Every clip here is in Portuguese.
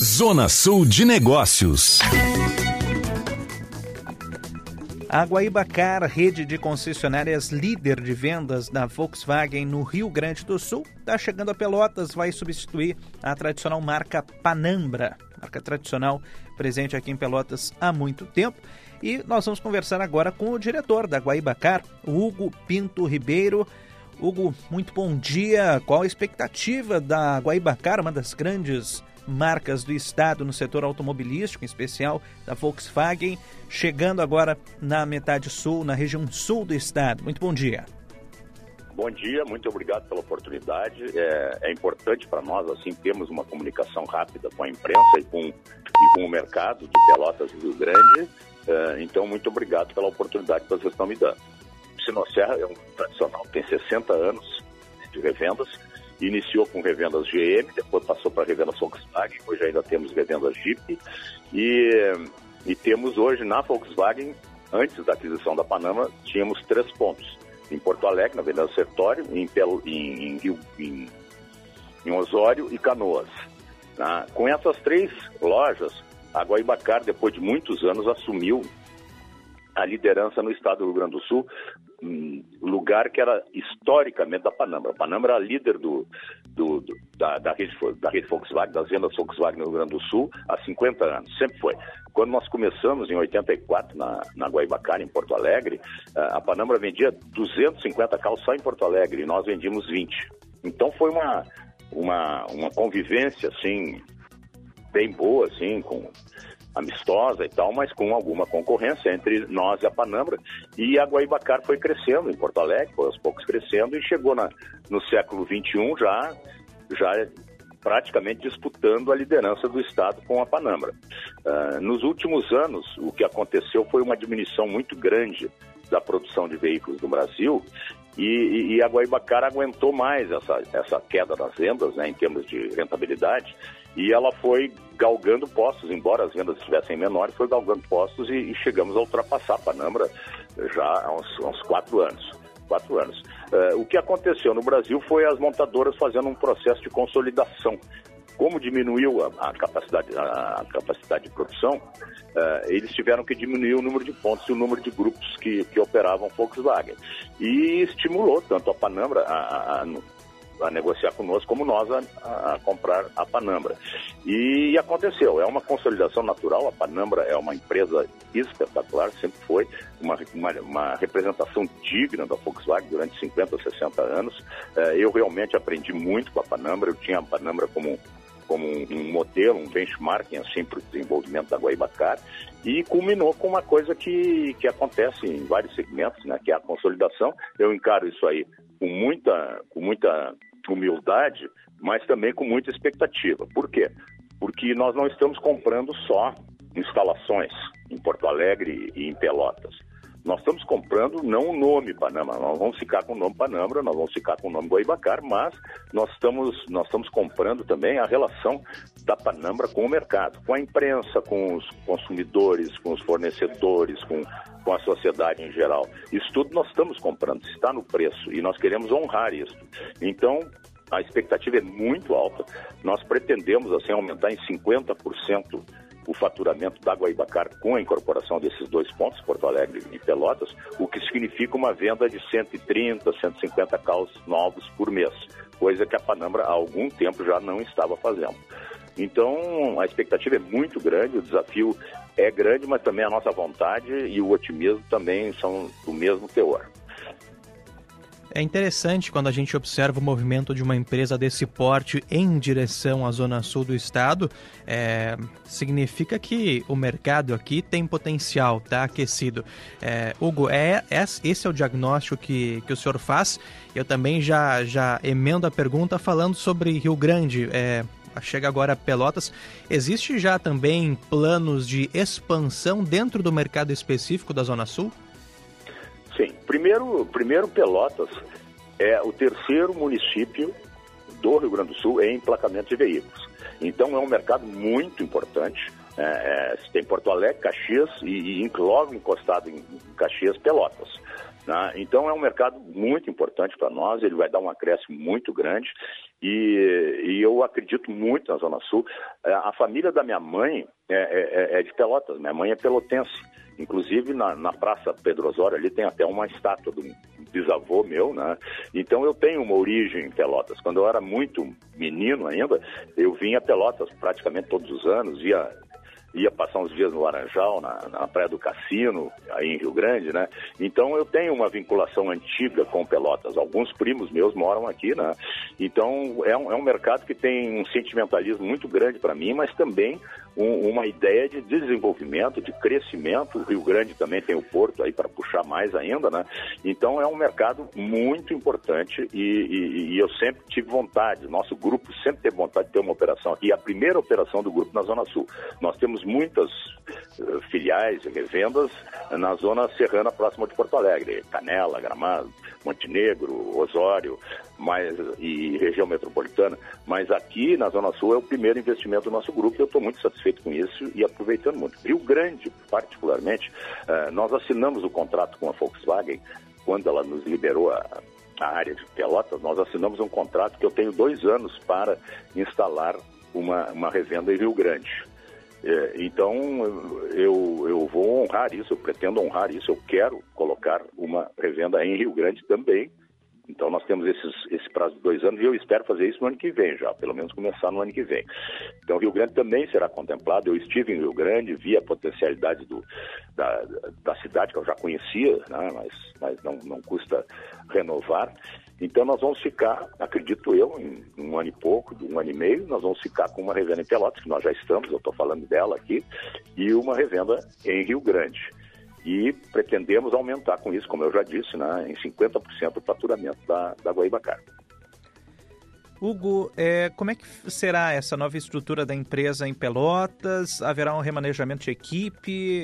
Zona Sul de Negócios. A Guaibacar, rede de concessionárias líder de vendas da Volkswagen no Rio Grande do Sul, está chegando a Pelotas, vai substituir a tradicional marca Panambra, marca tradicional presente aqui em Pelotas há muito tempo. E nós vamos conversar agora com o diretor da Guaibacar, Hugo Pinto Ribeiro. Hugo, muito bom dia. Qual a expectativa da Guaibacar, uma das grandes marcas do estado no setor automobilístico, em especial da Volkswagen, chegando agora na metade sul, na região sul do estado? Muito bom dia. Bom dia, muito obrigado pela oportunidade. É importante para nós, assim, termos uma comunicação rápida com a imprensa e com o mercado de Pelotas e Rio Grande. Então, muito obrigado pela oportunidade que vocês estão me dando. Sinosserra é um tradicional, tem 60 anos de revendas. Iniciou com revendas GM, depois passou para revendas Volkswagen, hoje ainda temos revendas Jeep. E temos hoje na Volkswagen, antes da aquisição da Panambra, tínhamos 3 pontos. Em Porto Alegre, na Avenida Sertório, em Osório e Canoas. Com essas 3 lojas, a Guaibacar, depois de muitos anos, assumiu a liderança no estado do Rio Grande do Sul, lugar que era historicamente da Panambra. A Panambra era líder da rede Volkswagen, das vendas Volkswagen no Rio Grande do Sul, há 50 anos, sempre foi. Quando nós começamos, em 84, na Guaibacar, em Porto Alegre, a Panambra vendia 250 carros só em Porto Alegre, e nós vendíamos 20. Então foi uma convivência, assim, bem boa, assim, amistosa e tal, mas com alguma concorrência entre nós e a Panambra. E a Guaibacar foi crescendo em Porto Alegre, foi aos poucos crescendo, e chegou no século XXI já praticamente disputando a liderança do estado com a Panambra. Nos últimos anos, o que aconteceu foi uma diminuição muito grande da produção de veículos no Brasil, e a Guaibacar aguentou mais essa queda das vendas, né, em termos de rentabilidade, e ela foi galgando postos, embora as vendas estivessem menores, foi galgando postos e chegamos a ultrapassar a Panambra já há uns 4 anos. O que aconteceu no Brasil foi as montadoras fazendo um processo de consolidação. Como diminuiu a capacidade de produção, eles tiveram que diminuir o número de pontos e o número de grupos que operavam Volkswagen. E estimulou tanto a Panambra a negociar conosco, como nós a comprar a Panambra. E aconteceu, é uma consolidação natural. A Panambra é uma empresa espetacular, sempre foi uma representação digna da Volkswagen durante 50, 60 anos. Eu realmente aprendi muito com a Panambra, eu tinha a Panambra como um modelo, um benchmarking assim, para o desenvolvimento da Guaibacar, e culminou com uma coisa que acontece em vários segmentos, né, que é a consolidação. Eu encaro isso aí com muita humildade, mas também com muita expectativa. Por quê? Porque nós não estamos comprando só instalações em Porto Alegre e em Pelotas. Nós estamos comprando não o nome Panambra, nós vamos ficar com o nome Panambra, nós vamos ficar com o nome Guaibacar, mas nós estamos comprando também a relação da Panambra com o mercado, com a imprensa, com os consumidores, com os fornecedores, com a sociedade em geral. Isso tudo nós estamos comprando, está no preço, e nós queremos honrar isso. Então, a expectativa é muito alta. Nós pretendemos assim, aumentar em 50% o faturamento da Guaibacar com a incorporação desses 2 pontos, Porto Alegre e Pelotas, o que significa uma venda de 130, 150 carros novos por mês, coisa que a Panambra há algum tempo já não estava fazendo. Então, a expectativa é muito grande, o desafio é grande, mas também a nossa vontade e o otimismo também são do mesmo teor. É interessante quando a gente observa o movimento de uma empresa desse porte em direção à zona sul do estado. Significa que o mercado aqui tem potencial, está aquecido. Hugo, esse é o diagnóstico que o senhor faz. Eu também já emendo a pergunta falando sobre Rio Grande. Chega agora a Pelotas. Existe já também planos de expansão dentro do mercado específico da Zona Sul? Sim. Primeiro Pelotas é o 3º município do Rio Grande do Sul em emplacamento de veículos. Então é um mercado muito importante. Tem Porto Alegre, Caxias e logo encostado em Caxias, Pelotas. Então é um mercado muito importante para nós, ele vai dar um acréscimo muito grande E eu acredito muito na Zona Sul. A família da minha mãe é de Pelotas, minha mãe é pelotense. Inclusive, na Praça Pedro Osório, ali tem até uma estátua do bisavô meu, né? Então, eu tenho uma origem em Pelotas. Quando eu era muito menino ainda, eu vinha a Pelotas praticamente todos os anos, ia passar uns dias no Laranjal, na Praia do Cassino, aí em Rio Grande, né? Então, eu tenho uma vinculação antiga com Pelotas. Alguns primos meus moram aqui, né? Então, é um mercado que tem um sentimentalismo muito grande para mim, mas também uma ideia de desenvolvimento, de crescimento. O Rio Grande também tem o Porto aí para puxar mais ainda, né? Então, é um mercado muito importante e eu sempre tive vontade, nosso grupo sempre teve vontade de ter uma operação aqui. A primeira operação do grupo na Zona Sul. Nós temos muitas filiais e revendas na zona serrana próxima de Porto Alegre, Canela, Gramado, Montenegro, Osório e região metropolitana, mas aqui na Zona Sul é o primeiro investimento do nosso grupo e eu estou muito satisfeito com isso e aproveitando muito. Rio Grande, particularmente, nós assinamos o contrato com a Volkswagen quando ela nos liberou a área de Pelotas. Nós assinamos um contrato que eu tenho 2 anos para instalar uma revenda em Rio Grande. Então, eu vou honrar isso, eu pretendo honrar isso, eu quero colocar uma revenda em Rio Grande também. Então, nós temos esse prazo de 2 anos e eu espero fazer isso no ano que vem já, pelo menos começar no ano que vem. Então, Rio Grande também será contemplado. Eu estive em Rio Grande, vi a potencialidade da cidade, que eu já conhecia, né? mas não custa renovar. Então, nós vamos ficar, acredito eu, em 1 ano e pouco, 1 ano e meio, nós vamos ficar com uma revenda em Pelotas, que nós já estamos, eu estou falando dela aqui, e uma revenda em Rio Grande. E pretendemos aumentar com isso, como eu já disse, né, em 50% o faturamento da Guaibacar. Hugo, como é que será essa nova estrutura da empresa em Pelotas? Haverá um remanejamento de equipe?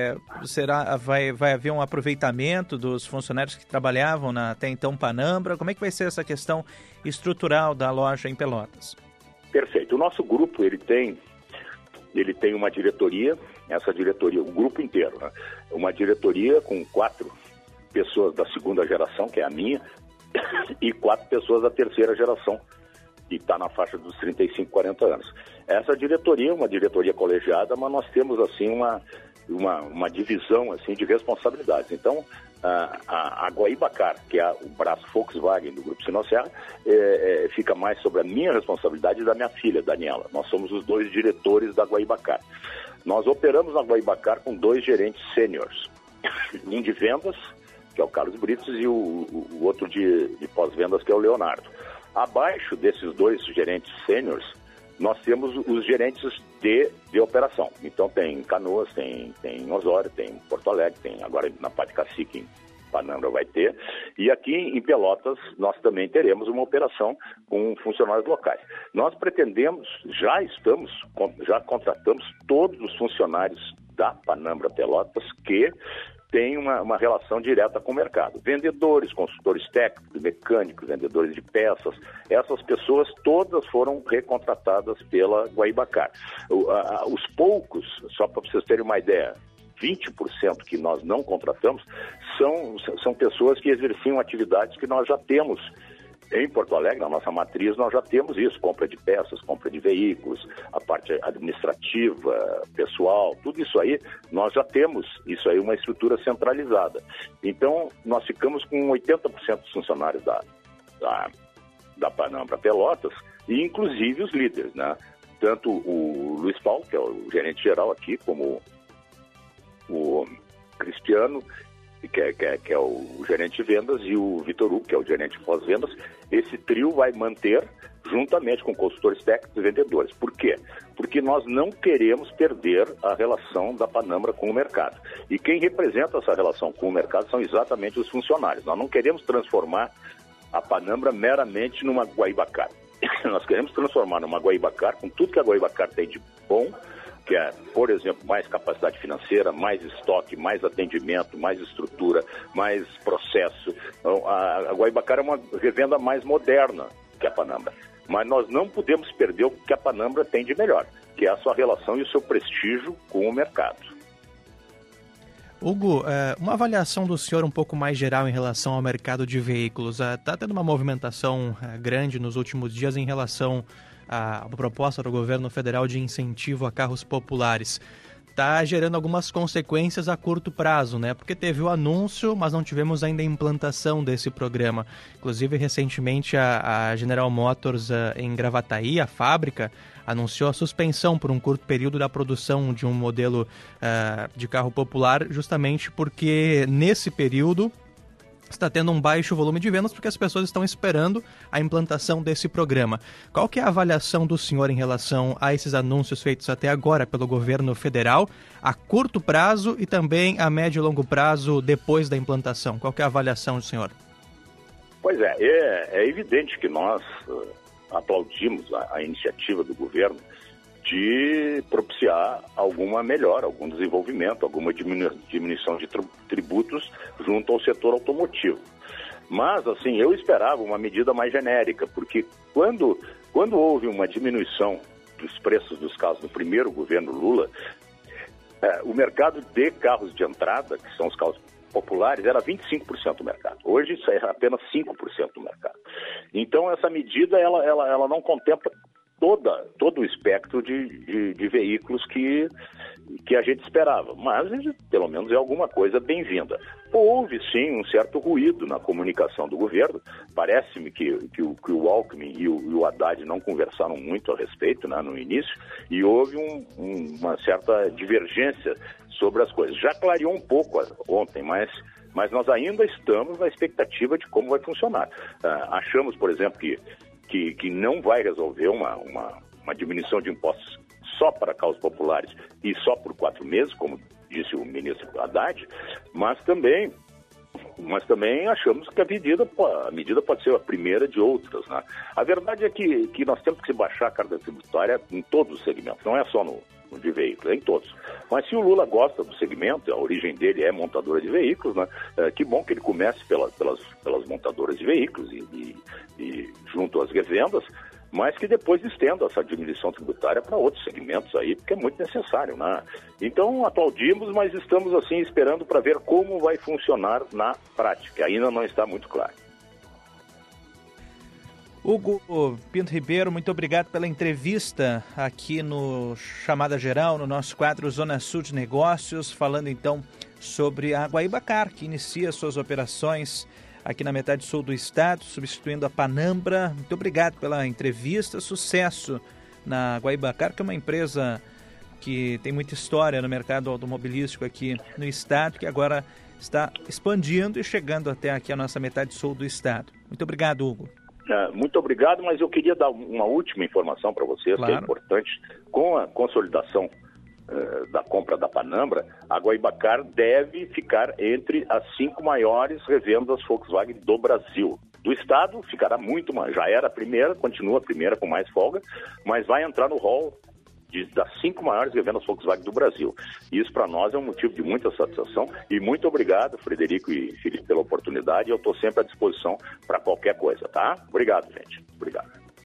Vai haver um aproveitamento dos funcionários que trabalhavam até então Panambra? Como é que vai ser essa questão estrutural da loja em Pelotas? Perfeito. O nosso grupo, ele tem uma diretoria, essa diretoria, o grupo inteiro, né? Uma diretoria com 4 pessoas da segunda geração, que é a minha, e 4 pessoas da terceira geração, que está na faixa dos 35, 40 anos. Essa diretoria é uma diretoria colegiada, mas nós temos assim uma divisão assim, de responsabilidades. Então, a Guaibacar, que é o braço Volkswagen do Grupo Sinosserra, fica mais sobre a minha responsabilidade e da minha filha, Daniela. Nós somos os 2 diretores da Guaibacar. Nós operamos na Guaibacar com 2 gerentes sêniores, um de vendas, que é o Carlos Britos, e o outro de pós-vendas, que é o Leonardo. Abaixo desses 2 gerentes sêniores, nós temos os gerentes de operação. Então tem Canoas, tem Osório, tem Porto Alegre, tem agora na Pá de Cacique, em Panambra vai ter. E aqui em Pelotas nós também teremos uma operação com funcionários locais. Nós pretendemos, já contratamos todos os funcionários da Panambra Pelotas que tem uma relação direta com o mercado. Vendedores, consultores técnicos, mecânicos, vendedores de peças, essas pessoas todas foram recontratadas pela Guaibacar. Os poucos, só para vocês terem uma ideia, 20% que nós não contratamos são pessoas que exerciam atividades que nós já temos. Em Porto Alegre, na nossa matriz, nós já temos isso, compra de peças, compra de veículos, a parte administrativa, pessoal, tudo isso aí, nós já temos isso aí, uma estrutura centralizada. Então, nós ficamos com 80% dos funcionários da Panambra Pelotas, e inclusive os líderes, né? Tanto o Luiz Paulo, que é o gerente geral aqui, como o Cristiano, que é o gerente de vendas, e o Vitor Hugo, que é o gerente de pós-vendas. Esse trio vai manter, juntamente com consultores técnicos e vendedores. Por quê? Porque nós não queremos perder a relação da Panambra com o mercado. E quem representa essa relação com o mercado são exatamente os funcionários. Nós não queremos transformar a Panambra meramente numa Guaibacar. Nós queremos transformar numa Guaibacar com tudo que a Guaibacar tem de bom, que é, por exemplo, mais capacidade financeira, mais estoque, mais atendimento, mais estrutura, mais processo. Então, a Guaibacar é uma revenda mais moderna que a Panambra. Mas nós não podemos perder o que a Panambra tem de melhor, que é a sua relação e o seu prestígio com o mercado. Hugo, uma avaliação do senhor um pouco mais geral em relação ao mercado de veículos. Está tendo uma movimentação grande nos últimos dias em relação à proposta do governo federal de incentivo a carros populares. Está gerando algumas consequências a curto prazo, né? Porque teve o anúncio, mas não tivemos ainda a implantação desse programa. Inclusive, recentemente, a General Motors em Gravataí, a fábrica, anunciou a suspensão por um curto período da produção de um modelo de carro popular, justamente porque nesse período está tendo um baixo volume de vendas porque as pessoas estão esperando a implantação desse programa. Qual que é a avaliação do senhor em relação a esses anúncios feitos até agora pelo governo federal, a curto prazo e também a médio e longo prazo depois da implantação? Qual que é a avaliação do senhor? Pois é evidente que nós aplaudimos a iniciativa do governo de propiciar alguma melhora, algum desenvolvimento, alguma diminuição de tributos junto ao setor automotivo. Mas, assim, eu esperava uma medida mais genérica, porque quando houve uma diminuição dos preços dos carros no primeiro governo Lula, o mercado de carros de entrada, que são os carros populares, era 25% do mercado. Hoje isso é apenas 5% do mercado. Então, essa medida ela não contempla todo o espectro de veículos que a gente esperava, mas pelo menos é alguma coisa bem-vinda. Houve sim um certo ruído na comunicação do governo, parece-me que o Alckmin e o Haddad não conversaram muito a respeito, né, no início, e houve uma certa divergência sobre as coisas. Já clareou um pouco ontem, mas nós ainda estamos na expectativa de como vai funcionar. Achamos, por exemplo, que não vai resolver uma diminuição de impostos só para carros populares e só por 4 meses, como disse o ministro Haddad, mas também achamos que a medida pode ser a primeira de outras, né? A verdade é que nós temos que se baixar a carga tributária em todos os segmentos, não é só no de veículos, é em todos. Mas se o Lula gosta do segmento, a origem dele é montadora de veículos, né? Que bom que ele comece pelas montadoras de veículos e junto às revendas, mas que depois estenda essa diminuição tributária para outros segmentos aí, porque é muito necessário, né? Então, aplaudimos, mas estamos assim esperando para ver como vai funcionar na prática. Ainda não está muito claro. Hugo Pinto Ribeiro, muito obrigado pela entrevista aqui no Chamada Geral, no nosso quadro Zona Sul de Negócios, falando então sobre a Guaibacar, que inicia suas operações aqui na metade sul do estado, substituindo a Panambra. Muito obrigado pela entrevista, sucesso na Guaibacar, que é uma empresa que tem muita história no mercado automobilístico aqui no estado, que agora está expandindo e chegando até aqui a nossa metade sul do estado. Muito obrigado, Hugo. Muito obrigado, mas eu queria dar uma última informação para vocês, claro, que é importante. Com a consolidação da compra da Panambra, a Guaibacar deve ficar entre as 5 maiores revendas Volkswagen do Brasil. Do estado ficará muito mais, já era a primeira, continua a primeira com mais folga, mas vai entrar no hall das 5 maiores revendas Volkswagen do Brasil. Isso para nós é um motivo de muita satisfação e muito obrigado, Frederico e Felipe, pela oportunidade. Eu estou sempre à disposição para qualquer coisa, tá? Obrigado, gente. Obrigado.